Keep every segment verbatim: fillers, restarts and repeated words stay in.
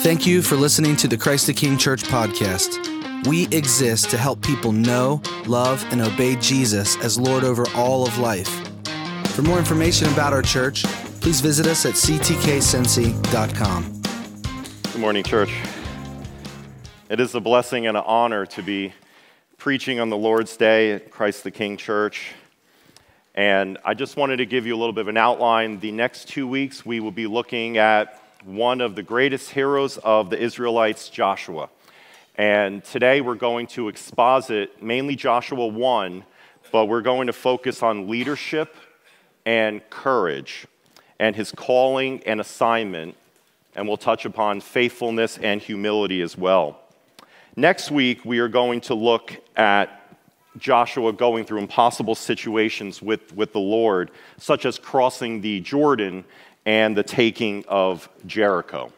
Thank you for listening to the Christ the King Church podcast. We exist to help people know, love, and obey Jesus as Lord over all of life. For more information about our church, please visit us at c t k cincy dot com. Good morning, church. It is a blessing and an honor to be preaching on the Lord's Day at Christ the King Church. And I just wanted to give you a little bit of an outline. The next two weeks, we will be looking at one of the greatest heroes of the Israelites, Joshua. And today we're going to exposit mainly Joshua one, but we're going to focus on leadership and courage and his calling and assignment, and we'll touch upon faithfulness and humility as well. Next week, we are going to look at Joshua going through impossible situations with, with the Lord, such as crossing the Jordan and the taking of Jericho.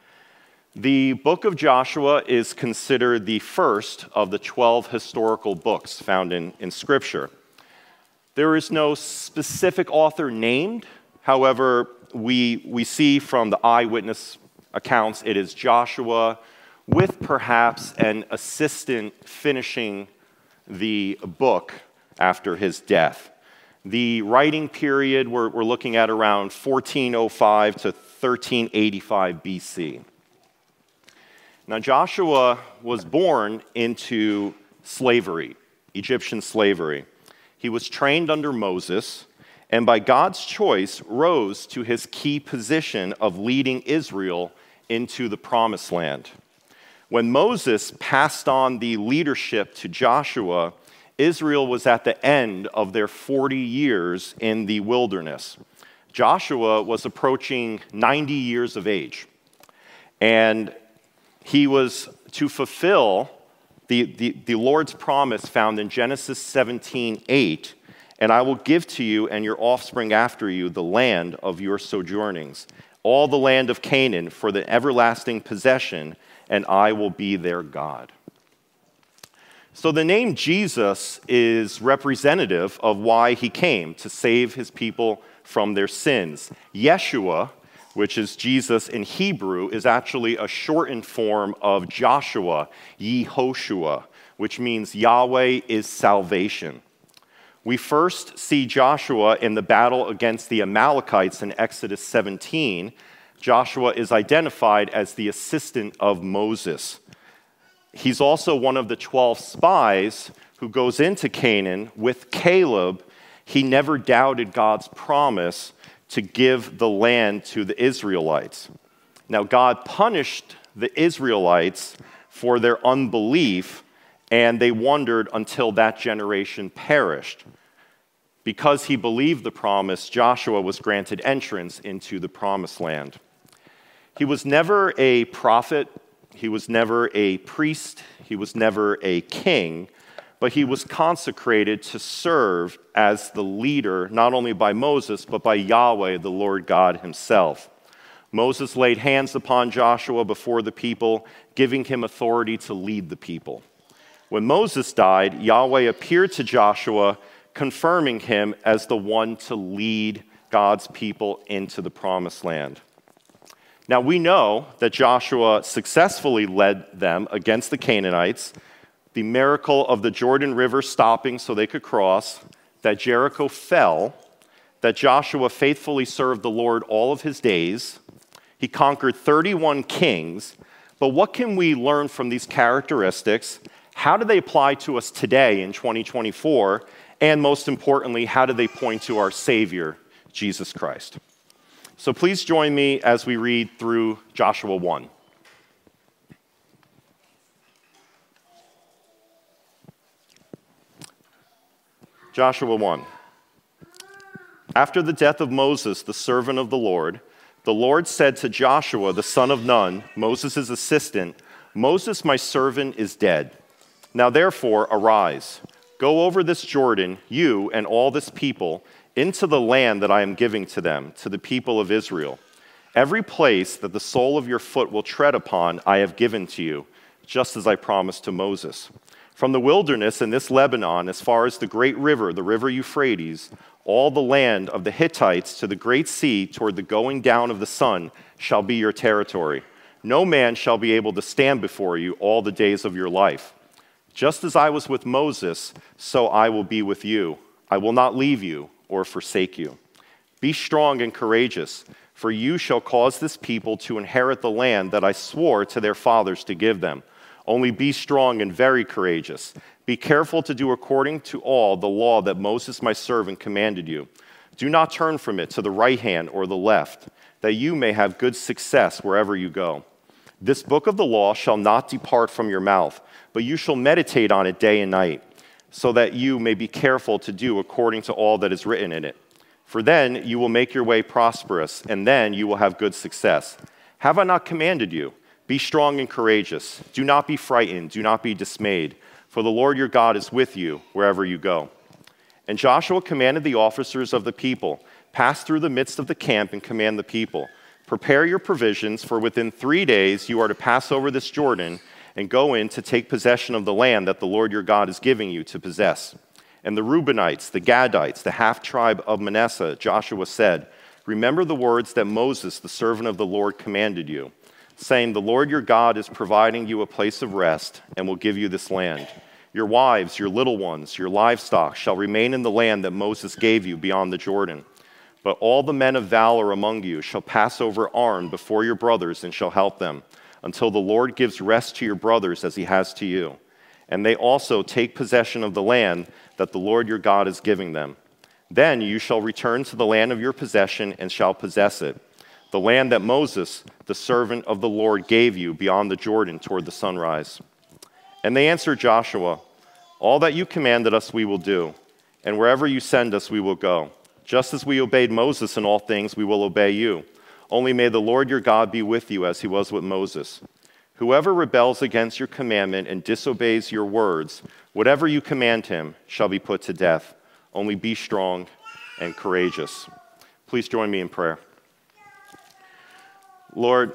The book of Joshua is considered the first of the twelve historical books found in, in Scripture. There is no specific author named. However, we, we see from the eyewitness accounts it is Joshua, with perhaps an assistant finishing the book after his death. The writing period we're, we're looking at around fourteen oh five to thirteen eighty-five B C. Now, Joshua was born into slavery, Egyptian slavery. He was trained under Moses, and by God's choice, rose to his key position of leading Israel into the Promised Land. When Moses passed on the leadership to Joshua, Israel was at the end of their forty years in the wilderness. Joshua was approaching ninety years of age, and he was to fulfill the, the, the Lord's promise found in Genesis seventeen eight, and I will give to you and your offspring after you the land of your sojournings, all the land of Canaan for the everlasting possession, and I will be their God. So the name Jesus is representative of why he came, to save his people from their sins. Yeshua, which is Jesus in Hebrew, is actually a shortened form of Joshua, Yehoshua, which means Yahweh is salvation. We first see Joshua in the battle against the Amalekites in Exodus seventeen. Joshua is identified as the assistant of Moses. He's also one of the twelve spies who goes into Canaan with Caleb. He never doubted God's promise to give the land to the Israelites. Now, God punished the Israelites for their unbelief, and they wandered until that generation perished. Because he believed the promise, Joshua was granted entrance into the Promised Land. He was never a prophet, he was never a priest, he was never a king, but he was consecrated to serve as the leader, not only by Moses, but by Yahweh, the Lord God himself. Moses laid hands upon Joshua before the people, giving him authority to lead the people. When Moses died, Yahweh appeared to Joshua, confirming him as the one to lead God's people into the Promised Land. Now, we know that Joshua successfully led them against the Canaanites, the miracle of the Jordan River stopping so they could cross, that Jericho fell, that Joshua faithfully served the Lord all of his days. He conquered thirty-one kings. But what can we learn from these characteristics? How do they apply to us today in twenty twenty-four? And most importantly, how do they point to our Savior, Jesus Christ? So please join me as we read through Joshua one. Joshua one. After the death of Moses, the servant of the Lord, the Lord said to Joshua, the son of Nun, Moses' assistant, Moses, my servant, is dead. Now therefore, arise, go over this Jordan, you and all this people, into the land that I am giving to them, to the people of Israel. Every place that the sole of your foot will tread upon, I have given to you, just as I promised to Moses. From the wilderness in this Lebanon, as far as the great river, the river Euphrates, all the land of the Hittites to the great sea toward the going down of the sun shall be your territory. no man shall be able to stand before you all the days of your life. Just as I was with Moses, so I will be with you. I will not leave you or forsake you. Be strong and courageous, for you shall cause this people to inherit the land that I swore to their fathers to give them. Only be strong and very courageous. Be careful to do according to all the law that Moses my servant commanded you. Do not turn from it to the right hand or the left, that you may have good success wherever you go. This book of the law shall not depart from your mouth, but you shall meditate on it day and night, so that you may be careful to do according to all that is written in it. For then you will make your way prosperous, and then you will have good success. Have I not commanded you? Be strong and courageous. Do not be frightened. Do not be dismayed, for the Lord your God is with you wherever you go. And Joshua commanded the officers of the people, pass through the midst of the camp and command the people. Prepare your provisions, for within three days you are to pass over this Jordan and go in to take possession of the land that the Lord your God is giving you to possess. And the Reubenites, the Gadites, the half-tribe of Manasseh, Joshua said, remember the words that Moses, the servant of the Lord, commanded you, saying, the Lord your God is providing you a place of rest and will give you this land. Your wives, your little ones, your livestock shall remain in the land that Moses gave you beyond the Jordan. But all the men of valor among you shall pass over armed before your brothers and shall help them, until the Lord gives rest to your brothers as he has to you. And they also take possession of the land that the Lord your God is giving them. Then you shall return to the land of your possession and shall possess it, the land that Moses, the servant of the Lord, gave you beyond the Jordan toward the sunrise. And they answered Joshua, all that you commanded us we will do, and wherever you send us we will go. Just as we obeyed Moses in all things, we will obey you. Only may the Lord your God be with you as he was with Moses. Whoever rebels against your commandment and disobeys your words, whatever you command him shall be put to death. Only be strong and courageous. Please join me in prayer. Lord,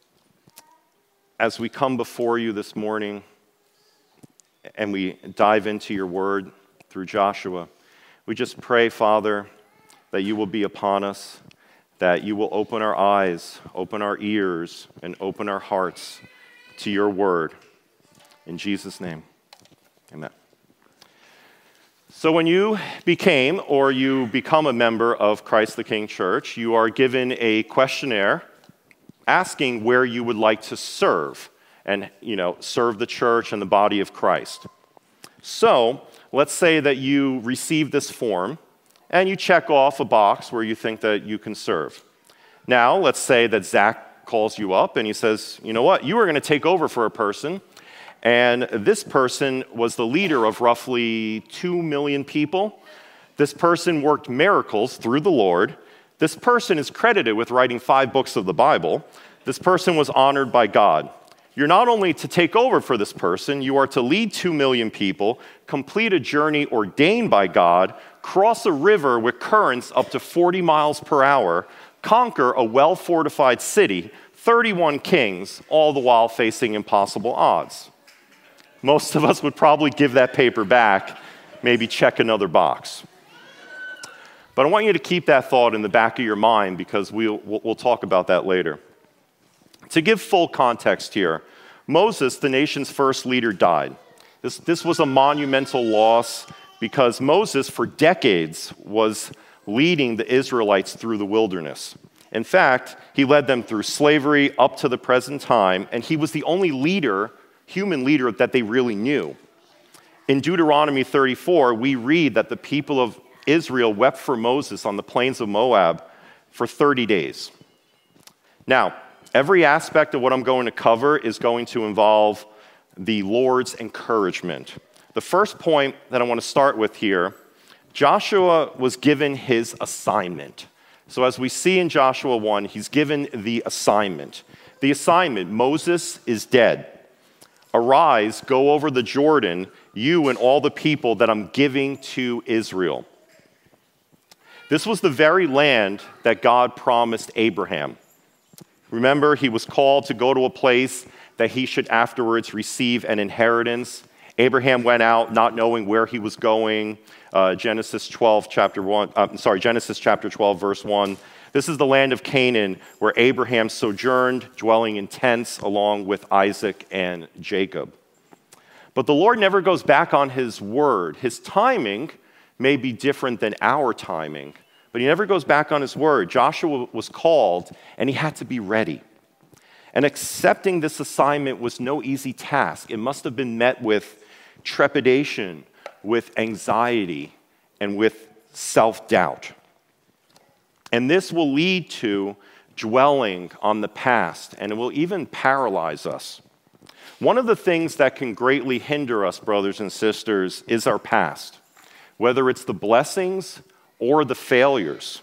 as we come before you this morning and we dive into your word through Joshua, we just pray, Father, that you will be upon us, that you will open our eyes, open our ears, and open our hearts to your word. In Jesus' name, amen. So when you became or you become a member of Christ the King Church, you are given a questionnaire asking where you would like to serve and, you know, serve the church and the body of Christ. So let's say that you receive this form and you check off a box where you think that you can serve. Now, let's say that Zach calls you up and he says, you know what, you are going to take over for a person, and this person was the leader of roughly two million people. This person worked miracles through the Lord. This person is credited with writing five books of the Bible. This person was honored by God. You're not only to take over for this person, you are to lead two million people, complete a journey ordained by God, cross a river with currents up to forty miles per hour, conquer a well-fortified city, thirty-one kings, all the while facing impossible odds. Most of us would probably give that paper back, maybe check another box. But I want you to keep that thought in the back of your mind because we'll, we'll talk about that later. To give full context here, Moses, the nation's first leader, died. This, this was a monumental loss because Moses, for decades, was leading the Israelites through the wilderness. In fact, he led them through slavery up to the present time, and he was the only leader, human leader, that they really knew. In Deuteronomy thirty-four, we read that the people of Israel wept for Moses on the plains of Moab for thirty days. Now, every aspect of what I'm going to cover is going to involve the Lord's encouragement. The first point that I want to start with here, Joshua was given his assignment. So as we see in Joshua one, he's given the assignment. The assignment, Moses is dead. Arise, go over the Jordan, you and all the people that I'm giving to Israel. This was the very land that God promised Abraham. Remember, he was called to go to a place that he should afterwards receive an inheritance. Abraham went out not knowing where he was going. Uh, Genesis twelve, chapter one. Uh, sorry, Genesis chapter twelve, verse one. This is the land of Canaan where Abraham sojourned, dwelling in tents along with Isaac and Jacob. But the Lord never goes back on his word. His timing may be different than our timing, but he never goes back on his word. Joshua was called, and he had to be ready. And accepting this assignment was no easy task. It must have been met with trepidation, with anxiety, and with self-doubt. And this will lead to dwelling on the past, and it will even paralyze us. One of the things that can greatly hinder us, brothers and sisters, is our past, whether it's the blessings or the failures.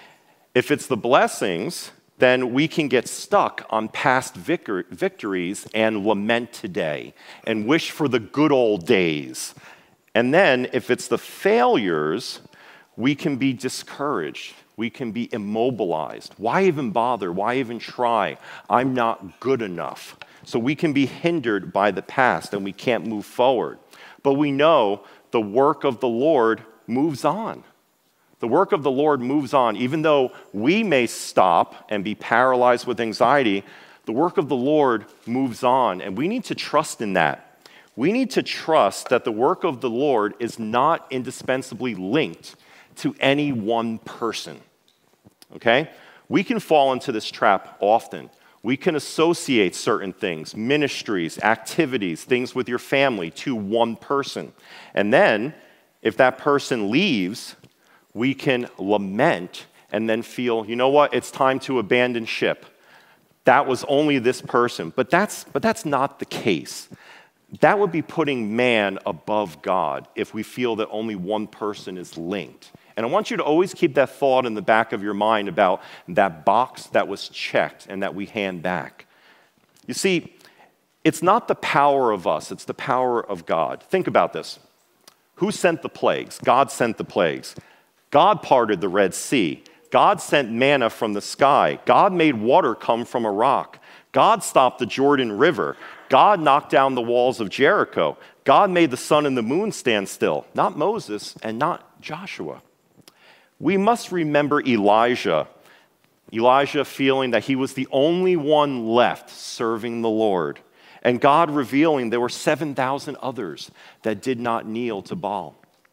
If it's the blessings, then we can get stuck on past victor- victories and lament today and wish for the good old days. And then if it's the failures, we can be discouraged. We can be immobilized. Why even bother? Why even try? I'm not good enough. So we can be hindered by the past and we can't move forward. But we know the work of the Lord moves on. The work of the Lord moves on. Even though we may stop and be paralyzed with anxiety, the work of the Lord moves on. And we need to trust in that. We need to trust that the work of the Lord is not indispensably linked to any one person. Okay? We can fall into this trap often. We can associate certain things, ministries, activities, things with your family to one person. And then, if that person leaves, we can lament and then feel, you know what, it's time to abandon ship. That was only this person. But that's, but that's not the case. That would be putting man above God if we feel that only one person is linked. And I want you to always keep that thought in the back of your mind about that box that was checked and that we hand back. You see, it's not the power of us, it's the power of God. Think about this. Who sent the plagues? God sent the plagues. God parted the Red Sea. God sent manna from the sky. God made water come from a rock. God stopped the Jordan River. God knocked down the walls of Jericho. God made the sun and the moon stand still. Not Moses and not Joshua. We must remember Elijah. Elijah feeling that he was the only one left serving the Lord. And God revealing there were seven thousand others that did not kneel to Baal.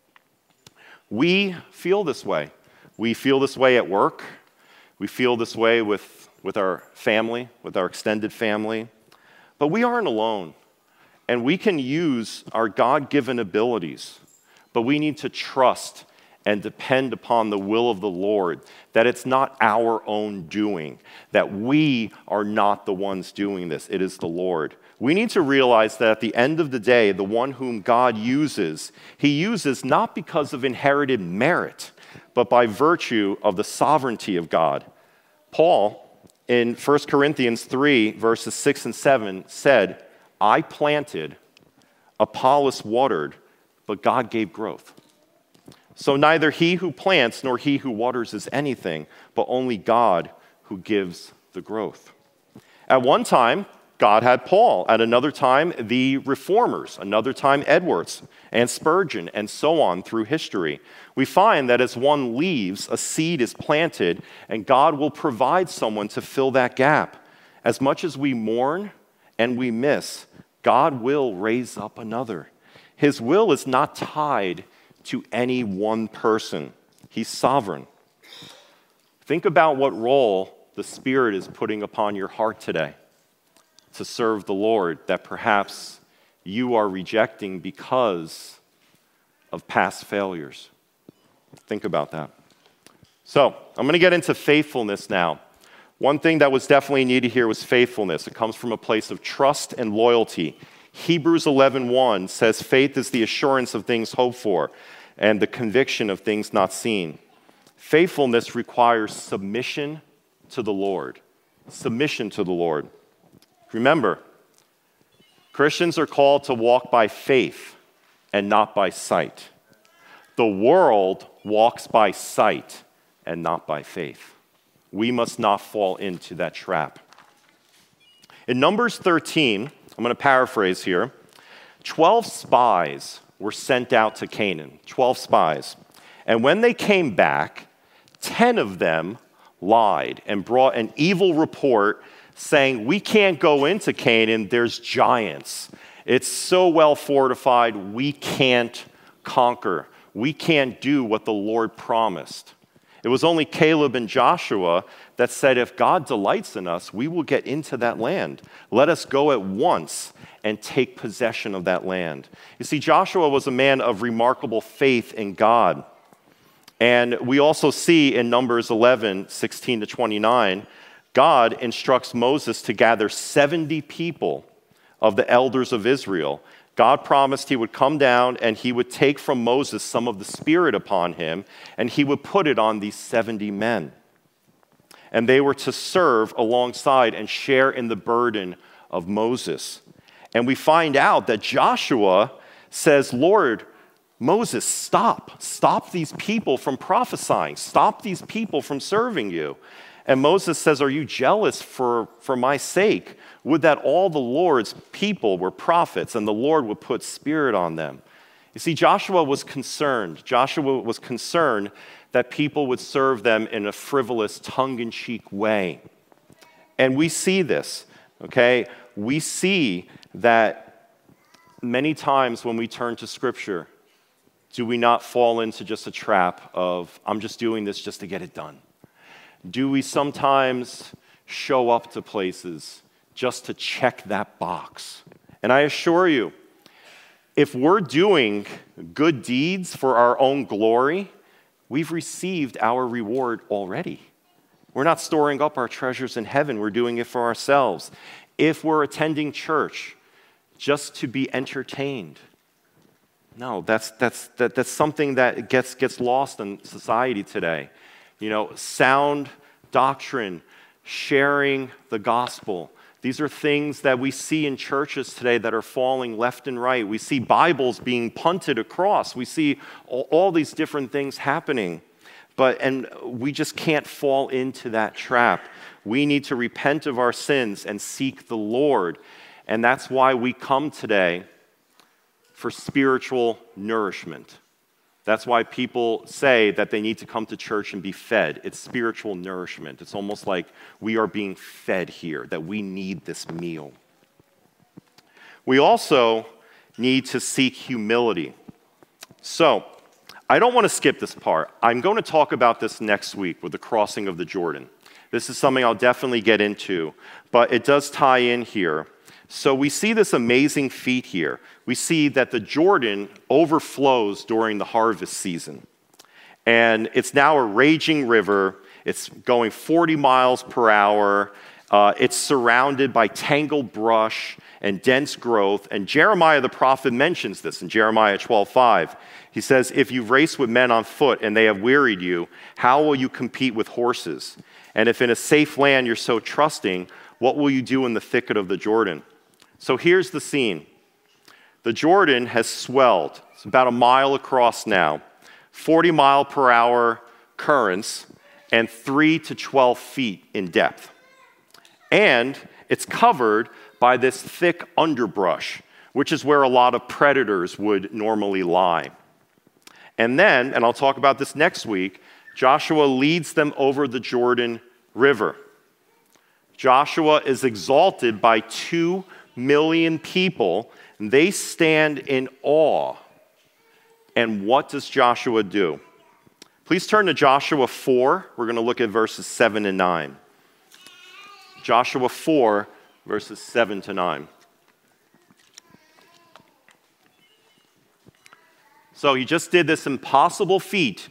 We feel this way. We feel this way at work. We feel this way with, with our family, with our extended family. But we aren't alone. And we can use our God-given abilities. But we need to trust and depend upon the will of the Lord, that it's not our own doing, that we are not the ones doing this, it is the Lord. We need to realize that at the end of the day, the one whom God uses, he uses not because of inherited merit, but by virtue of the sovereignty of God. Paul, in First Corinthians three, verses six and seven, said, I planted, Apollos watered, but God gave growth. So neither he who plants nor he who waters is anything, but only God who gives the growth. At one time, God had Paul. At another time, the reformers. Another time, Edwards and Spurgeon, and so on through history. We find that as one leaves, a seed is planted, and God will provide someone to fill that gap. As much as we mourn and we miss, God will raise up another. His will is not tied to any one person. He's sovereign. Think about what role the Spirit is putting upon your heart today to serve the Lord that perhaps you are rejecting because of past failures. Think about that. So, I'm going to get into faithfulness now. One thing that was definitely needed here was faithfulness. It comes from a place of trust and loyalty. Hebrews eleven one says, faith is the assurance of things hoped for and the conviction of things not seen. Faithfulness requires submission to the Lord. Submission to the Lord. Remember, Christians are called to walk by faith and not by sight. The world walks by sight and not by faith. We must not fall into that trap. In Numbers thirteen, I'm going to paraphrase here, twelve spies were sent out to Canaan, twelve spies. And when they came back, ten of them lied and brought an evil report saying, we can't go into Canaan, there's giants. It's so well fortified, we can't conquer. We can't do what the Lord promised. It was only Caleb and Joshua that said, if God delights in us, we will get into that land. Let us go at once and take possession of that land. You see, Joshua was a man of remarkable faith in God. And we also see in Numbers eleven, sixteen to twenty-nine, God instructs Moses to gather seventy people of the elders of Israel. God promised he would come down and he would take from Moses some of the Spirit upon him, and he would put it on these seventy men. And they were to serve alongside and share in the burden of Moses. And we find out that Joshua says, Lord, Moses, stop. Stop these people from prophesying. Stop these people from serving you. And Moses says, are you jealous for, for my sake? Would that all the Lord's people were prophets and the Lord would put Spirit on them. You see, Joshua was concerned. Joshua was concerned that people would serve them in a frivolous, tongue-in-cheek way. And we see this, okay? We see that many times when we turn to Scripture, do we not fall into just a trap of, I'm just doing this just to get it done? Do we sometimes show up to places just to check that box? And I assure you, if we're doing good deeds for our own glory, we've received our reward already. We're not storing up our treasures in heaven. We're doing it for ourselves. If we're attending church just to be entertained, no, that's, that's, that, that's something that gets, gets lost in society today. You know, sound doctrine, sharing the gospel. These are things that we see in churches today that are falling left and right. We see Bibles being punted across. We see all, all these different things happening. But, and we just can't fall into that trap. We need to repent of our sins and seek the Lord. And that's why we come today for spiritual nourishment. That's why people say that they need to come to church and be fed. It's spiritual nourishment. It's almost like we are being fed here, that we need this meal. We also need to seek humility. So, I don't want to skip this part. I'm going to talk about this next week with the crossing of the Jordan. This is something I'll definitely get into, but it does tie in here. So we see this amazing feat here. We see that the Jordan overflows during the harvest season. And it's now a raging river. It's going forty miles per hour. Uh, it's surrounded by tangled brush and dense growth. And Jeremiah the prophet mentions this in Jeremiah twelve five. He says, if you race with men on foot and they have wearied you, how will you compete with horses? And if in a safe land you're so trusting, what will you do in the thicket of the Jordan? So here's the scene. The Jordan has swelled. It's about a mile across now, forty mile per hour currents, and three to twelve feet in depth. And it's covered by this thick underbrush, which is where a lot of predators would normally lie. And then, and I'll talk about this next week, Joshua leads them over the Jordan River. Joshua is exalted by two million people, and they stand in awe. And what does Joshua do? Please turn to Joshua four. We're going to look at verses seven and nine. Joshua four, verses seven to nine. So he just did this impossible feat.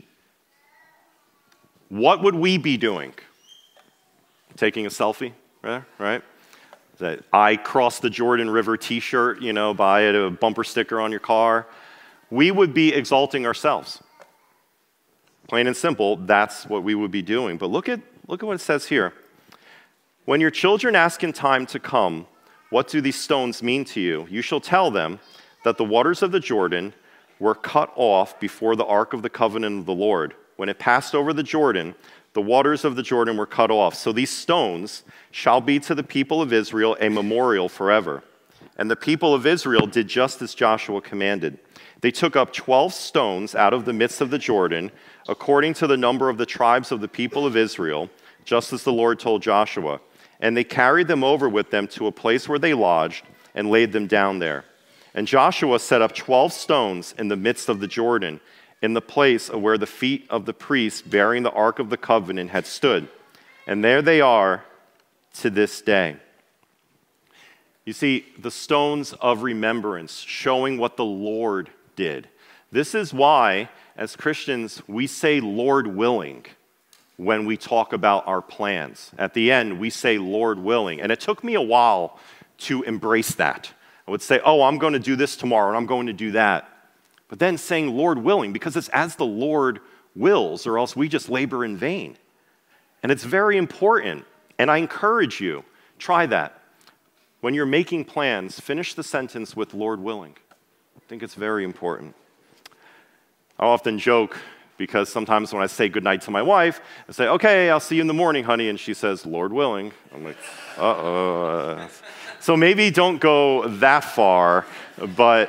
What would we be doing? Taking a selfie, right? right? That I crossed the Jordan River t-shirt, you know, buy it, a bumper sticker on your car. We would be exalting ourselves. Plain and simple, that's what we would be doing. But look at, look at what it says here. When your children ask in time to come, what do these stones mean to you? You shall tell them that the waters of the Jordan were cut off before the ark of the covenant of the Lord. When it passed over the Jordan, the waters of the Jordan were cut off. So these stones shall be to the people of Israel a memorial forever. And the people of Israel did just as Joshua commanded. They took up twelve stones out of the midst of the Jordan, according to the number of the tribes of the people of Israel, just as the Lord told Joshua. And they carried them over with them to a place where they lodged and laid them down there. And Joshua set up twelve stones in the midst of the Jordan, in the place where the feet of the priests bearing the Ark of the Covenant had stood. And there they are to this day. You see, the stones of remembrance, showing what the Lord did. This is why, as Christians, we say Lord willing when we talk about our plans. At the end, we say Lord willing. And it took me a while to embrace that. I would say, oh, I'm going to do this tomorrow, and I'm going to do that. But then saying Lord willing, because it's as the Lord wills, or else we just labor in vain. And it's very important, and I encourage you, try that. When you're making plans, finish the sentence with Lord willing. I think it's very important. I often joke, because sometimes when I say goodnight to my wife, I say, okay, I'll see you in the morning, honey, and she says, Lord willing. I'm like, uh-oh. So maybe don't go that far, but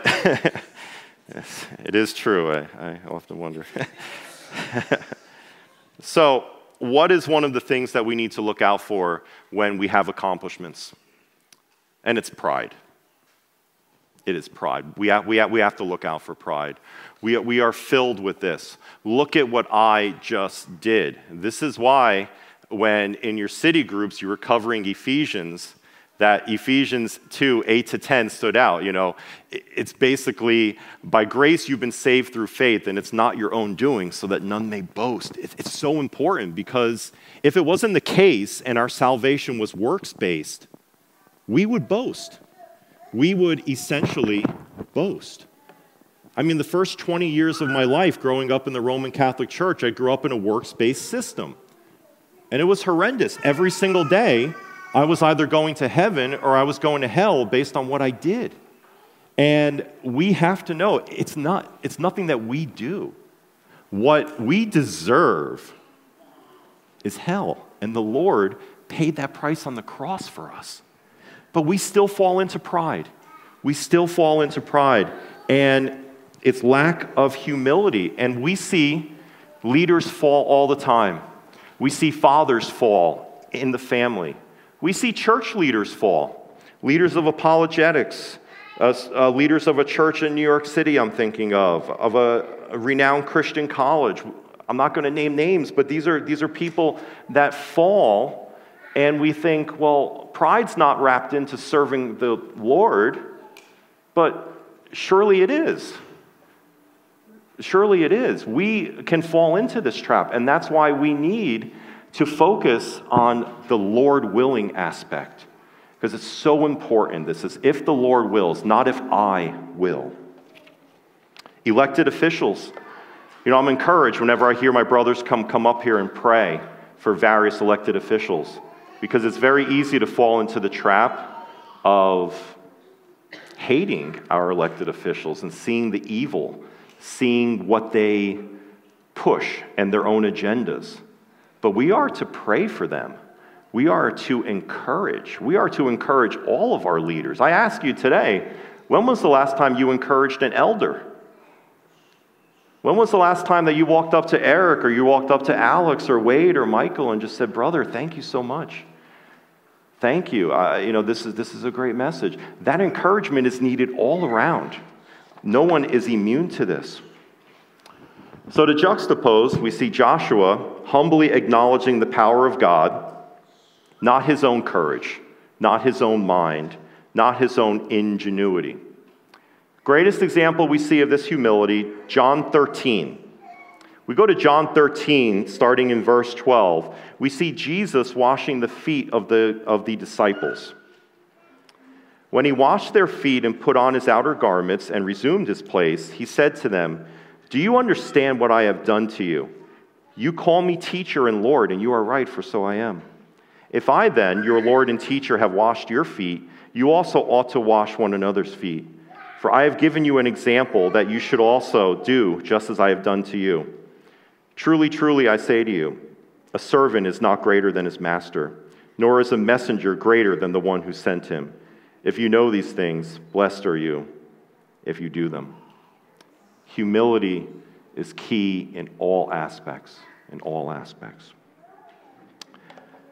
it is true. I, I often wonder. So what is one of the things that we need to look out for when we have accomplishments? And it's pride. It is pride. We have, we have, we have to look out for pride. We, we are filled with this. Look at what I just did. This is why when in your city groups you were covering Ephesians, that Ephesians two, eight to ten stood out. You know, it's basically, by grace you've been saved through faith, and it's not your own doing, so that none may boast. It's so important, because if it wasn't the case and our salvation was works-based, we would boast. We would essentially boast. I mean, the first twenty years of my life growing up in the Roman Catholic Church, I grew up in a works-based system. And it was horrendous. Every single day, I was either going to heaven or I was going to hell based on what I did. And we have to know, it's not, it's nothing that we do. What we deserve is hell. And the Lord paid that price on the cross for us. But we still fall into pride. We still fall into pride. And it's lack of humility. And we see leaders fall all the time. We see fathers fall in the family. We see church leaders fall. Leaders of apologetics. Uh, uh, leaders of a church in New York City, I'm thinking of. Of a, a renowned Christian college. I'm not going to name names, but these are, these are people that fall. And we think, well, pride's not wrapped into serving the Lord, but surely it is. Surely it is. We can fall into this trap, and that's why we need to focus on the Lord willing aspect, because it's so important. This is if the Lord wills, not if I will. Elected officials. You know, I'm encouraged whenever I hear my brothers come, come up here and pray for various elected officials, because it's very easy to fall into the trap of hating our elected officials and seeing the evil, seeing what they push and their own agendas. But we are to pray for them. We are to encourage. We are to encourage all of our leaders. I ask you today, when was the last time you encouraged an elder? When was the last time that you walked up to Eric or you walked up to Alex or Wade or Michael and just said, brother, thank you so much. Thank you. Uh, you know, this is, this is a great message. That encouragement is needed all around. No one is immune to this. So to juxtapose, we see Joshua humbly acknowledging the power of God, not his own courage, not his own mind, not his own ingenuity. Greatest example we see of this humility, John thirteen. We go to John thirteen, starting in verse twelve. We see Jesus washing the feet of the, of the disciples. When he washed their feet and put on his outer garments and resumed his place, he said to them, "Do you understand what I have done to you? You call me teacher and Lord, and you are right, for so I am. If I then, your Lord and teacher, have washed your feet, you also ought to wash one another's feet. For I have given you an example that you should also do just as I have done to you. Truly, truly, I say to you, a servant is not greater than his master, nor is a messenger greater than the one who sent him. If you know these things, blessed are you if you do them." Humility is key in all aspects, in all aspects.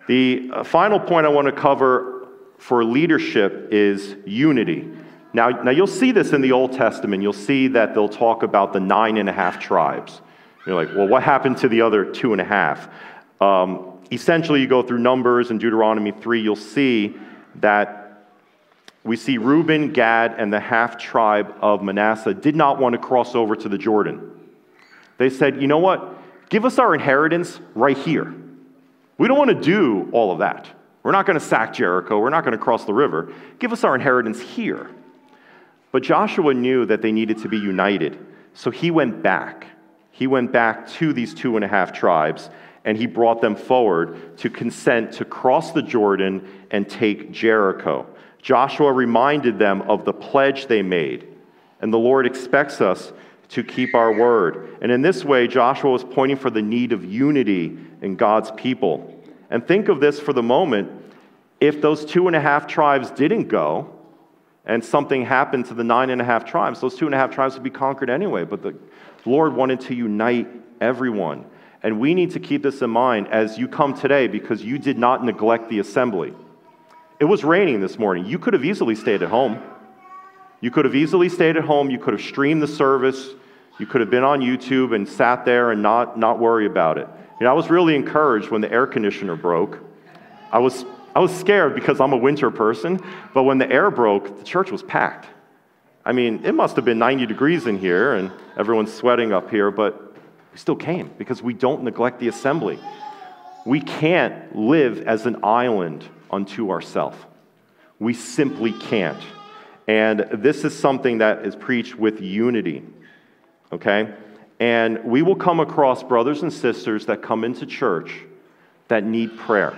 The uh, final point I want to cover for leadership is unity. Now, now you'll see this in the Old Testament. You'll see that they'll talk about the nine and a half tribes. You're like, well, what happened to the other two and a half? Um, essentially, you go through Numbers and Deuteronomy three, you'll see that we see Reuben, Gad, and the half tribe of Manasseh did not want to cross over to the Jordan. They said, you know what? Give us our inheritance right here. We don't want to do all of that. We're not going to sack Jericho. We're not going to cross the river. Give us our inheritance here. But Joshua knew that they needed to be united, so he went back. He went back to these two and a half tribes, and he brought them forward to consent to cross the Jordan and take Jericho. Joshua reminded them of the pledge they made, and the Lord expects us to keep our word. And in this way, Joshua was pointing for the need of unity in God's people. And think of this for the moment. If those two and a half tribes didn't go, and something happened to the nine and a half tribes, those two and a half tribes would be conquered anyway. But the Lord wanted to unite everyone. And we need to keep this in mind as you come today, because you did not neglect the assembly. It was raining this morning. You could have easily stayed at home. You could have easily stayed at home. You could have streamed the service. You could have been on YouTube and sat there and not, not worry about it. You know, I was really encouraged when the air conditioner broke. I was I was scared because I'm a winter person, but when the air broke, the church was packed. I mean, it must have been ninety degrees in here, and everyone's sweating up here, but we still came because we don't neglect the assembly. We can't live as an island unto ourselves. We simply can't. And this is something that is preached with unity, okay? And we will come across brothers and sisters that come into church that need prayer.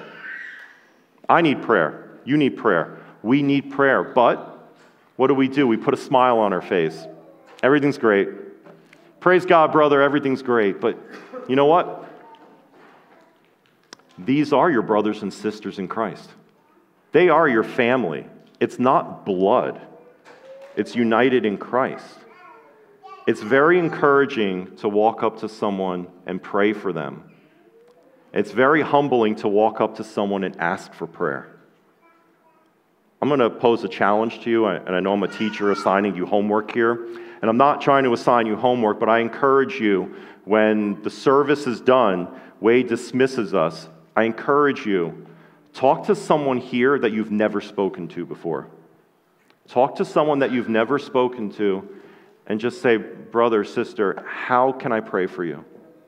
I need prayer. You need prayer. We need prayer. But what do we do? We put a smile on our face. Everything's great. Praise God, brother, everything's great. But you know what? These are your brothers and sisters in Christ. They are your family. It's not blood. It's united in Christ. It's very encouraging to walk up to someone and pray for them. It's very humbling to walk up to someone and ask for prayer. I'm going to pose a challenge to you, and I know I'm a teacher assigning you homework here, and I'm not trying to assign you homework, but I encourage you, when the service is done, Wade dismisses us, I encourage you, talk to someone here that you've never spoken to before. Talk to someone that you've never spoken to, and just say, brother, sister, how can I pray for you?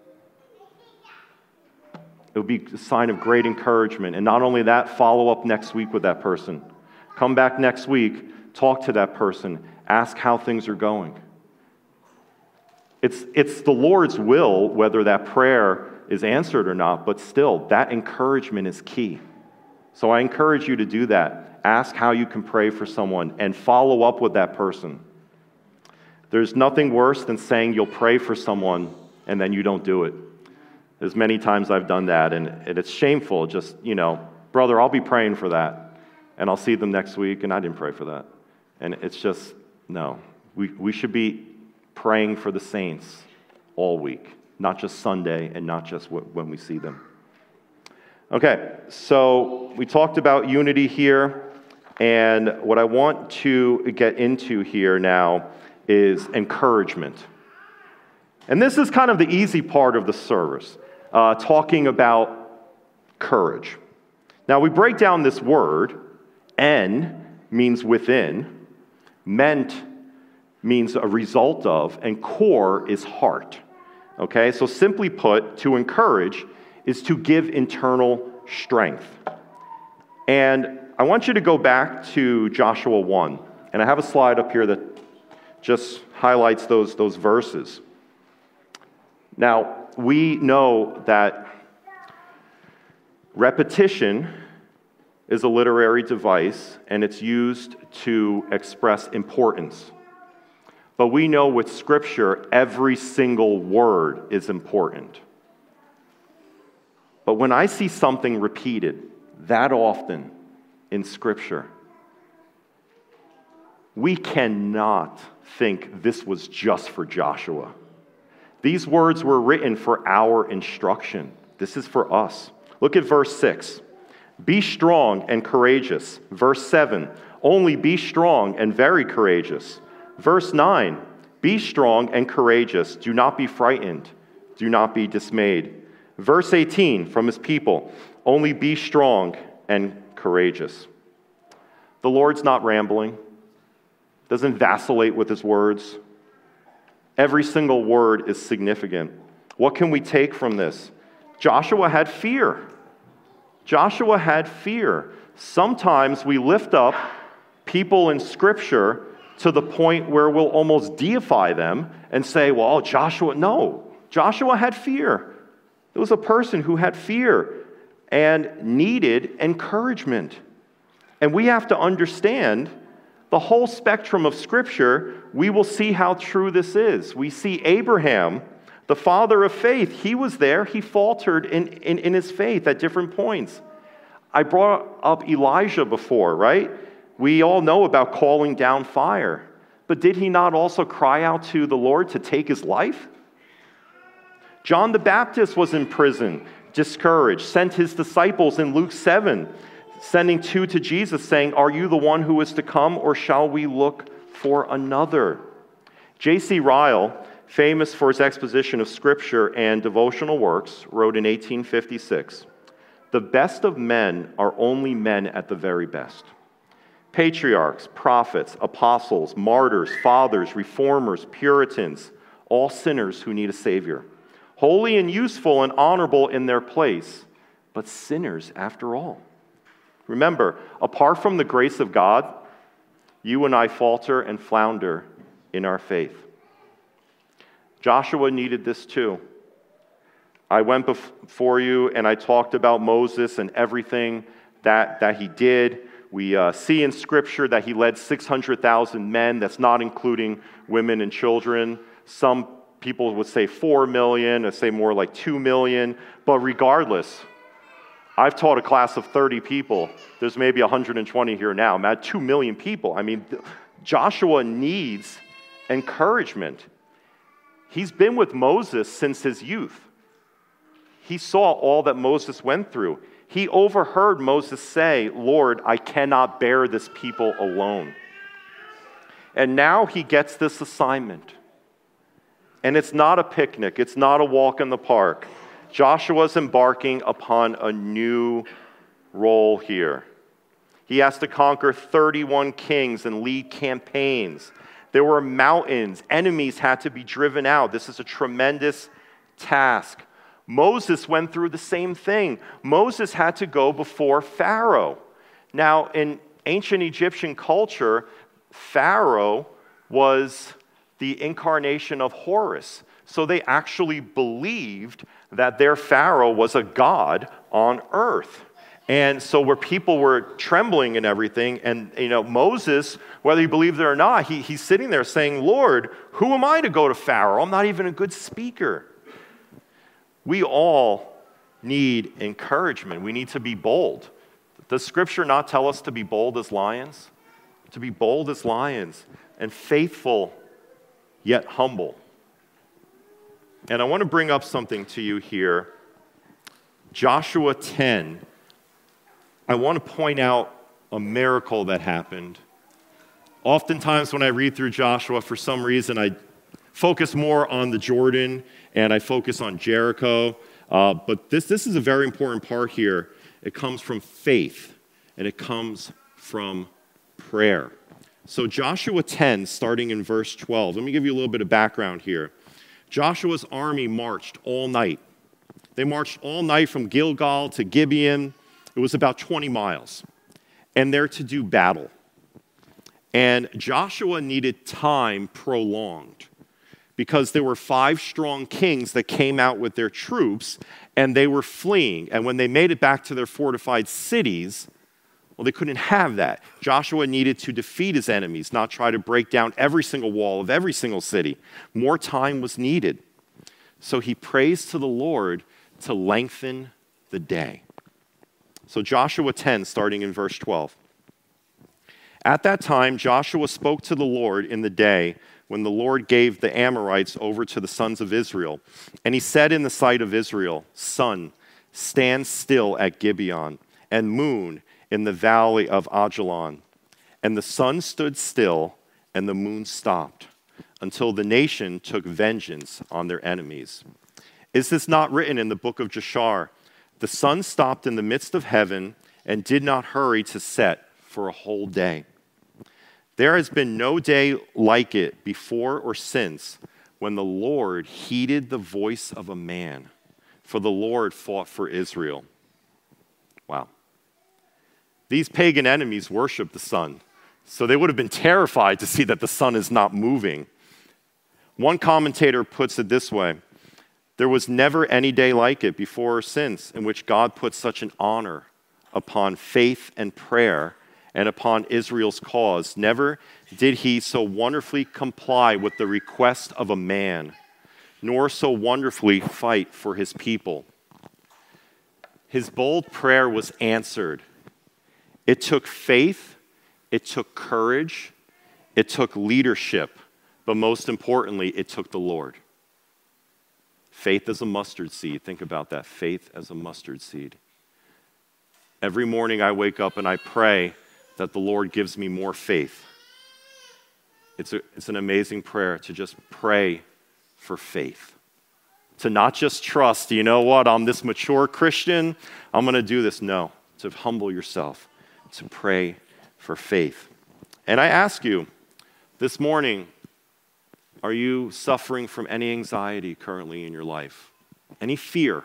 It would be a sign of great encouragement. And not only that, follow up next week with that person. Come back next week, talk to that person, ask how things are going. It's, it's the Lord's will whether that prayer is answered or not, but still, that encouragement is key. So I encourage you to do that. Ask how you can pray for someone and follow up with that person. There's nothing worse than saying you'll pray for someone and then you don't do it. There's many times I've done that, and it's shameful. Just, you know, brother, I'll be praying for that, and I'll see them next week, and I didn't pray for that. And it's just, no. We, we should be praying for the saints all week, not just Sunday and not just when we see them. Okay, so we talked about unity here, and what I want to get into here now is encouragement. And this is kind of the easy part of the service, uh, talking about courage. Now, we break down this word. En means within, ment means a result of, and core is heart. Okay, so simply put, to encourage is to give internal strength. And I want you to go back to Joshua one, and I have a slide up here that just highlights those, those verses. Now, we know that repetition is a literary device, and it's used to express importance. But we know with Scripture, every single word is important. But when I see something repeated that often in Scripture, we cannot think this was just for Joshua. These words were written for our instruction. This is for us. Look at verse six. Be strong and courageous. Verse seven, only be strong and very courageous. Verse nine, be strong and courageous. Do not be frightened. Do not be dismayed. Verse eighteen from his people, only be strong and courageous. The Lord's not rambling, doesn't vacillate with his words. Every single word is significant. What can we take from this? Joshua had fear. Joshua had fear. Sometimes we lift up people in Scripture to the point where we'll almost deify them and say, well, Joshua, no. Joshua had fear. There was a person who had fear and needed encouragement. And we have to understand the whole spectrum of Scripture. We will see how true this is. We see Abraham, the father of faith. He was there. He faltered in, in, in his faith at different points. I brought up Elijah before, right? We all know about calling down fire. But did he not also cry out to the Lord to take his life? John the Baptist was in prison, discouraged, sent his disciples in Luke seven, sending two to Jesus, saying, are you the one who is to come, or shall we look for another? J C Ryle, famous for his exposition of Scripture and devotional works, wrote in eighteen fifty-six, the best of men are only men at the very best. Patriarchs, prophets, apostles, martyrs, fathers, reformers, Puritans, all sinners who need a Savior. Holy and useful and honorable in their place, but sinners after all. Remember, apart from the grace of God, you and I falter and flounder in our faith. Joshua needed this too. I went before you and I talked about Moses and everything that, that he did. We uh, see in Scripture that he led six hundred thousand men. That's not including women and children. Some people would say four million, or say more like two million. But regardless, I've taught a class of thirty people. There's maybe one hundred twenty here now. I'm at two million people. I mean, Joshua needs encouragement. He's been with Moses since his youth. He saw all that Moses went through. He overheard Moses say, Lord, I cannot bear this people alone. And now he gets this assignment. And it's not a picnic. It's not a walk in the park. Joshua's embarking upon a new role here. He has to conquer thirty-one kings and lead campaigns. There were mountains. Enemies had to be driven out. This is a tremendous task. Moses went through the same thing. Moses had to go before Pharaoh. Now, in ancient Egyptian culture, Pharaoh was the incarnation of Horus. So they actually believed that their Pharaoh was a god on earth. And so where people were trembling and everything, and you know, Moses, whether he believed it or not, he, he's sitting there saying, Lord, who am I to go to Pharaoh? I'm not even a good speaker. We all need encouragement. We need to be bold. Does Scripture not tell us to be bold as lions? To be bold as lions and faithful yet humble. And I want to bring up something to you here. Joshua ten. I want to point out a miracle that happened. Oftentimes when I read through Joshua, for some reason, I focus more on the Jordan and I focus on Jericho. Uh, but this, this is a very important part here. It comes from faith and it comes from prayer. So Joshua ten, starting in verse twelve. Let me give you a little bit of background here. Joshua's army marched all night. They marched all night from Gilgal to Gibeon. It was about twenty miles. And they're to do battle. And Joshua needed time prolonged because there were five strong kings that came out with their troops and they were fleeing. And when they made it back to their fortified cities, well, they couldn't have that. Joshua needed to defeat his enemies, not try to break down every single wall of every single city. More time was needed. So he prays to the Lord to lengthen the day. So Joshua ten, starting in verse twelve. At that time, Joshua spoke to the Lord in the day when the Lord gave the Amorites over to the sons of Israel. And he said in the sight of Israel, Sun, stand still at Gibeon, and moon in the valley of Ajalon. And the sun stood still, and the moon stopped, until the nation took vengeance on their enemies. Is this not written in the book of Jashar? The sun stopped in the midst of heaven and did not hurry to set for a whole day. There has been no day like it before or since, when the Lord heeded the voice of a man, for the Lord fought for Israel. Wow. These pagan enemies worship the sun, so they would have been terrified to see that the sun is not moving. One commentator puts it this way: there was never any day like it before or since in which God put such an honor upon faith and prayer and upon Israel's cause. Never did he so wonderfully comply with the request of a man, nor so wonderfully fight for his people. His bold prayer was answered. It took faith, it took courage, it took leadership, but most importantly, it took the Lord. Faith as a mustard seed. Think about that. Faith as a mustard seed. Every morning I wake up and I pray that the Lord gives me more faith. It's, a, it's an amazing prayer to just pray for faith. To not just trust, you know what, I'm this mature Christian, I'm going to do this. No, to humble yourself, to pray for faith. And I ask you, this morning, are you suffering from any anxiety currently in your life? Any fear?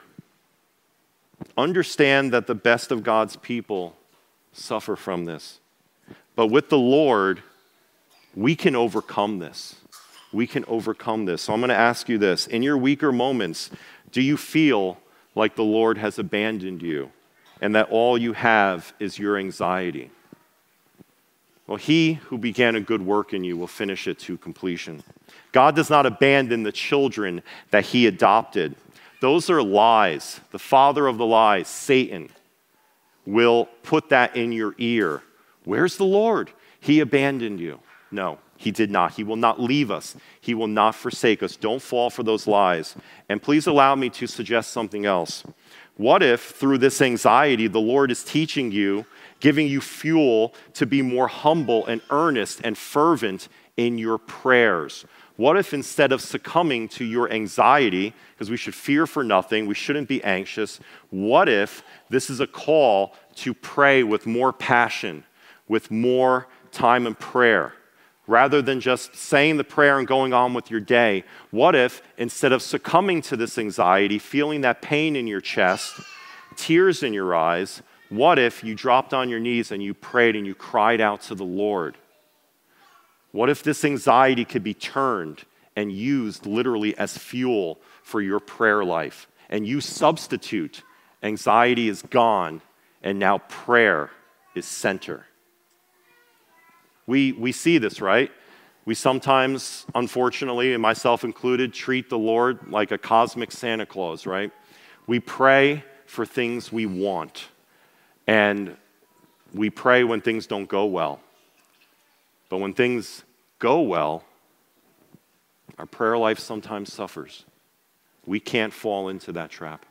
Understand that the best of God's people suffer from this. But with the Lord, we can overcome this. We can overcome this. So I'm going to ask you this. In your weaker moments, do you feel like the Lord has abandoned you and that all you have is your anxiety? Well, he who began a good work in you will finish it to completion. God does not abandon the children that he adopted. Those are lies. The father of the lies, Satan, will put that in your ear. Where's the Lord? He abandoned you. No, he did not. He will not leave us. He will not forsake us. Don't fall for those lies. And please allow me to suggest something else. What if through this anxiety, the Lord is teaching you, giving you fuel to be more humble and earnest and fervent in your prayers? What if instead of succumbing to your anxiety, because we should fear for nothing, we shouldn't be anxious, what if this is a call to pray with more passion, with more time in prayer? Rather than just saying the prayer and going on with your day, what if instead of succumbing to this anxiety, feeling that pain in your chest, tears in your eyes, what if you dropped on your knees and you prayed and you cried out to the Lord? What if this anxiety could be turned and used literally as fuel for your prayer life? And you substitute, anxiety is gone, and now prayer is center. We, we see this, right? We sometimes, unfortunately, and myself included, treat the Lord like a cosmic Santa Claus, right? We pray for things we want, and we pray when things don't go well. But when things go well, our prayer life sometimes suffers. We can't fall into that trap.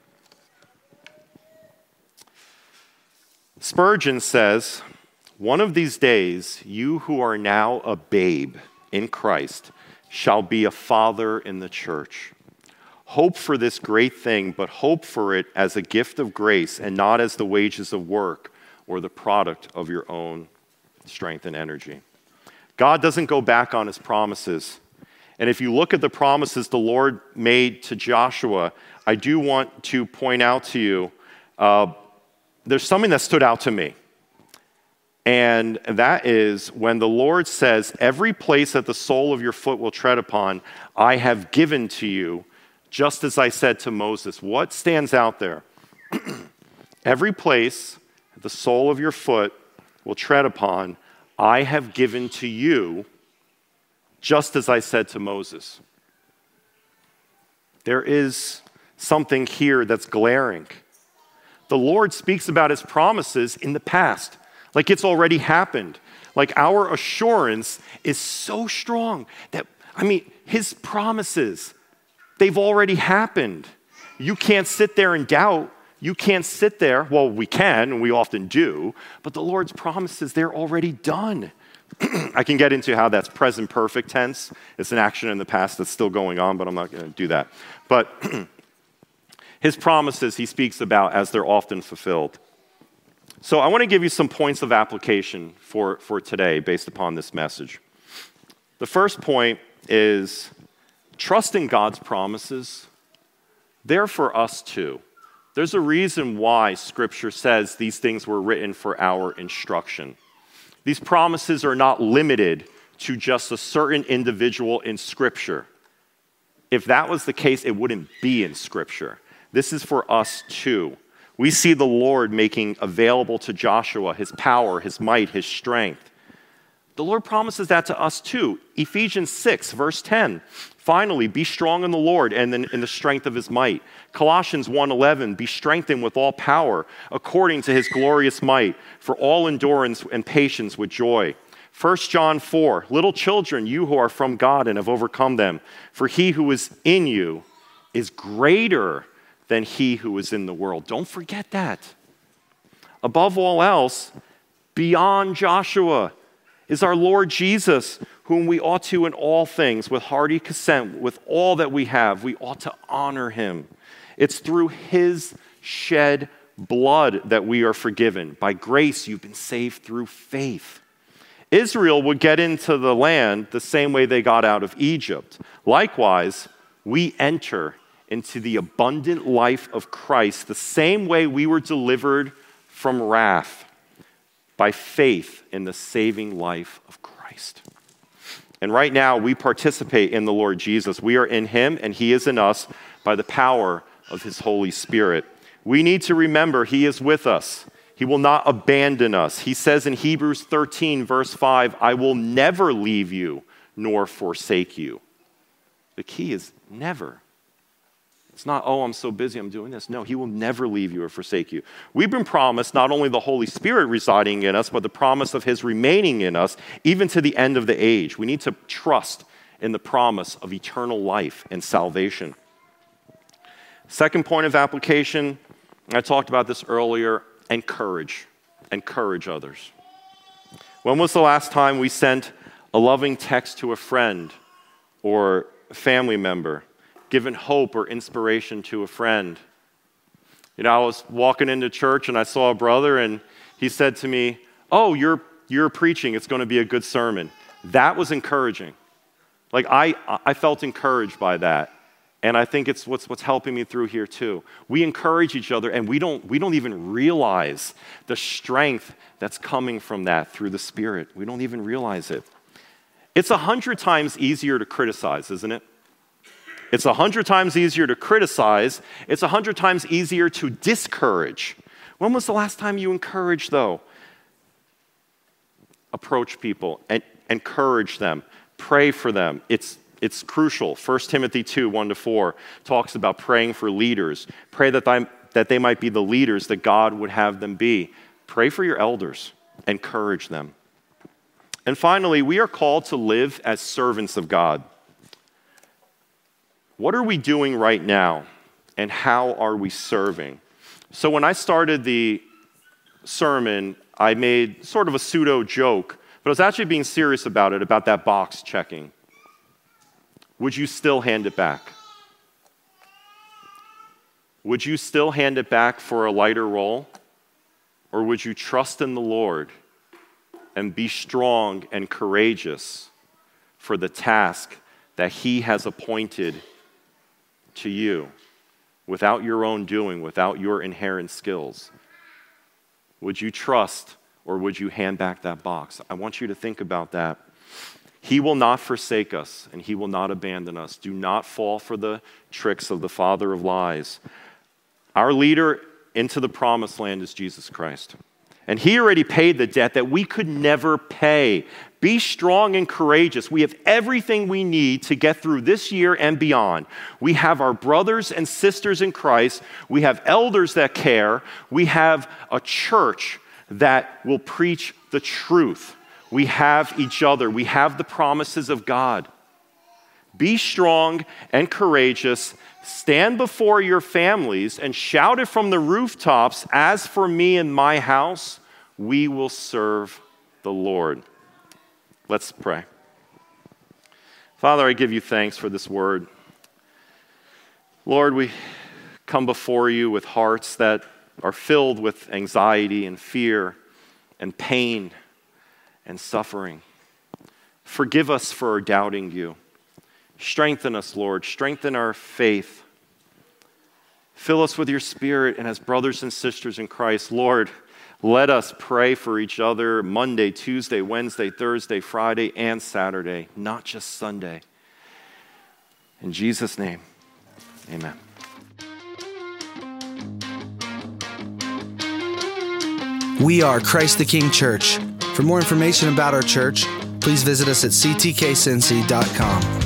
Spurgeon says, "One of these days, you who are now a babe in Christ shall be a father in the church. Hope for this great thing, but hope for it as a gift of grace and not as the wages of work or the product of your own strength and energy." God doesn't go back on his promises. And if you look at the promises the Lord made to Joshua, I do want to point out to you, uh, there's something that stood out to me. And that is when the Lord says, "Every place that the sole of your foot will tread upon, I have given to you, just as I said to Moses." What stands out there? Every place that the sole of your foot will tread upon, I have given to you, just as I said to Moses. There is something here that's glaring. The Lord speaks about his promises in the past, like it's already happened. Like our assurance is so strong that, I mean, his promises, they've already happened. You can't sit there and doubt You can't sit there. Well, we can, and we often do, but the Lord's promises, they're already done. I can get into how that's present perfect tense. It's an action in the past that's still going on, but I'm not going to do that. But his promises he speaks about as they're often fulfilled. So I want to give you some points of application for, for today based upon this message. The first point is trust in God's promises. They're for us too. There's a reason why Scripture says these things were written for our instruction. These promises are not limited to just a certain individual in Scripture. If that was the case, it wouldn't be in Scripture. This is for us too. We see the Lord making available to Joshua his power, his might, his strength. The Lord promises that to us too. Ephesians six, verse ten. Finally, be strong in the Lord and in the strength of his might. Colossians one eleven, be strengthened with all power according to his glorious might for all endurance and patience with joy. First John four, little children, you who are from God and have overcome them, for he who is in you is greater than he who is in the world. Don't forget that. Above all else, beyond Joshua is our Lord Jesus, whom we ought to in all things, with hearty consent, with all that we have, we ought to honor him. It's through his shed blood that we are forgiven. By grace, you've been saved through faith. Israel would get into the land the same way they got out of Egypt. Likewise, we enter into the abundant life of Christ the same way we were delivered from wrath, by faith in the saving life of Christ. And right now, we participate in the Lord Jesus. We are in him, and he is in us by the power of his Holy Spirit. We need to remember he is with us. He will not abandon us. He says in Hebrews thirteen, verse five, I will never leave you nor forsake you. The key is never. It's not, oh, I'm so busy, I'm doing this. No, he will never leave you or forsake you. We've been promised not only the Holy Spirit residing in us, but the promise of his remaining in us, even to the end of the age. We need to trust in the promise of eternal life and salvation. Second point of application, I talked about this earlier, encourage. Encourage others. When was the last time we sent a loving text to a friend or a family member, given hope or inspiration to a friend? You know, I was walking into church and I saw a brother and he said to me, oh, you're you're preaching, it's going to be a good sermon. That was encouraging. Like I I felt encouraged by that. And I think it's what's what's helping me through here too. We encourage each other and we don't we don't even realize the strength that's coming from that through the Spirit. We don't even realize it. It's a hundred times easier to criticize, isn't it? It's a hundred times easier to criticize. It's a hundred times easier to discourage. When was the last time you encouraged, though? Approach people and encourage them. Pray for them. It's, it's crucial. First Timothy two, one to four talks about praying for leaders. Pray that, they, that they might be the leaders that God would have them be. Pray for your elders. Encourage them. And finally, we are called to live as servants of God. What are we doing right now, and how are we serving? So when I started the sermon, I made sort of a pseudo joke, but I was actually being serious about it, about that box checking. Would you still hand it back? Would you still hand it back for a lighter role? Or would you trust in the Lord and be strong and courageous for the task that he has appointed to you without your own doing, without your inherent skills? Would you trust or would you hand back that box? I want you to think about that. He will not forsake us and he will not abandon us. Do not fall for the tricks of the father of lies. Our leader into the promised land is Jesus Christ. And he already paid the debt that we could never pay. Be strong and courageous. We have everything we need to get through this year and beyond. We have our brothers and sisters in Christ. We have elders that care. We have a church that will preach the truth. We have each other. We have the promises of God. Be strong and courageous. Stand before your families and shout it from the rooftops, as for me and my house, we will serve the Lord. Let's pray. Father, I give you thanks for this word. Lord, we come before you with hearts that are filled with anxiety and fear and pain and suffering. Forgive us for doubting you. Strengthen us, Lord. Strengthen our faith. Fill us with your Spirit, and as brothers and sisters in Christ, Lord, let us pray for each other Monday, Tuesday, Wednesday, Thursday, Friday, and Saturday, not just Sunday. In Jesus' name, amen. We are Christ the King Church. For more information about our church, please visit us at c t k cincy dot com.